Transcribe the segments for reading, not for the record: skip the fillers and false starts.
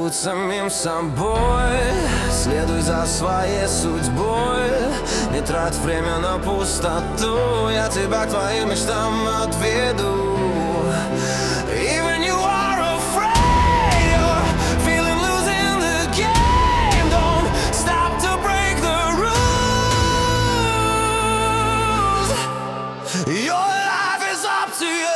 Будь самим собой, следуй за своей судьбой. Не трать время на пустоту, я тебя к твоим мечтам отведу. Even you are afraid, you're feeling losing the game. Don't stop to break the rules. Your life is up to you.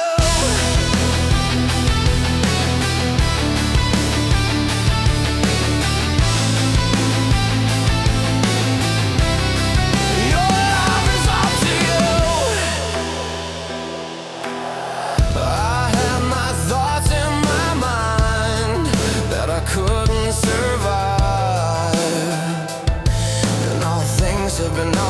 Couldn't survive, and all things have been